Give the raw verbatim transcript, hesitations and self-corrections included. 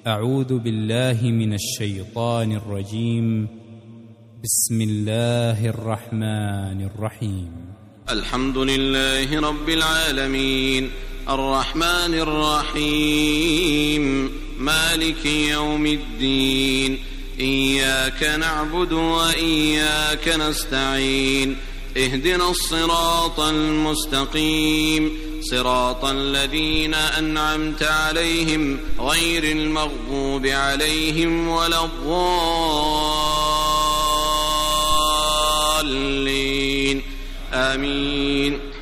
أعوذ بالله من الشيطان الرجيم. بسم الله الرحمن الرحيم. الحمد لله رب العالمين، الرحمن الرحيم، مالك يوم الدين، إياك نعبد وإياك نستعين، اهدنا الصراط المستقيم، صراط الذين أنعمت عليهم غير المغضوب عليهم ولا الضالين، آمين.